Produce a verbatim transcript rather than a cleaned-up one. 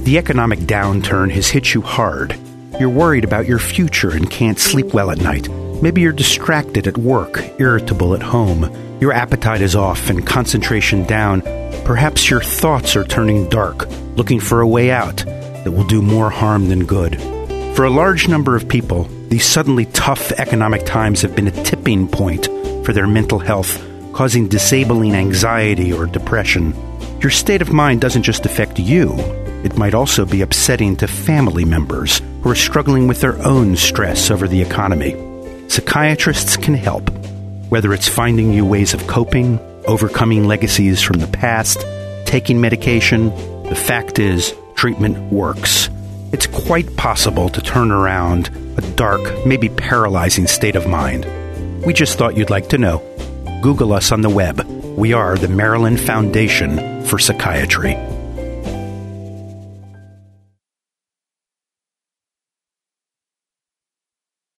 The economic downturn has hit you hard. You're worried about your future and can't sleep well at night. Maybe you're distracted at work, irritable at home. Your appetite is off and concentration down. Perhaps your thoughts are turning dark, looking for a way out that will do more harm than good. For a large number of people, these suddenly tough economic times have been a tipping point for their mental health, causing disabling anxiety or depression. Your state of mind doesn't just affect you. It might also be upsetting to family members who are struggling with their own stress over the economy. Psychiatrists can help, whether it's finding you ways of coping, overcoming legacies from the past, taking medication. The fact is, treatment works. It's quite possible to turn around a dark, maybe paralyzing state of mind. We just thought you'd like to know. Google us on the web. We are the Maryland Foundation for Psychiatry.